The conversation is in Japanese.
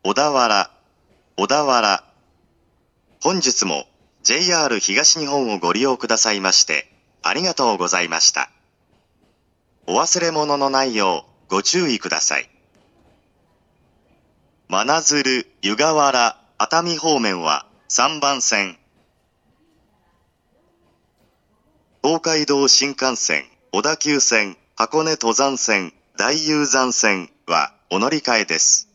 小田原、小田原。本日も JR 東日本をご利用くださいましてありがとうございました。お忘れ物のないようご注意ください。真鶴、湯河原、熱海方面は3番線。東海道新幹線、小田急線、箱根登山線、大雄山線はお乗り換えです。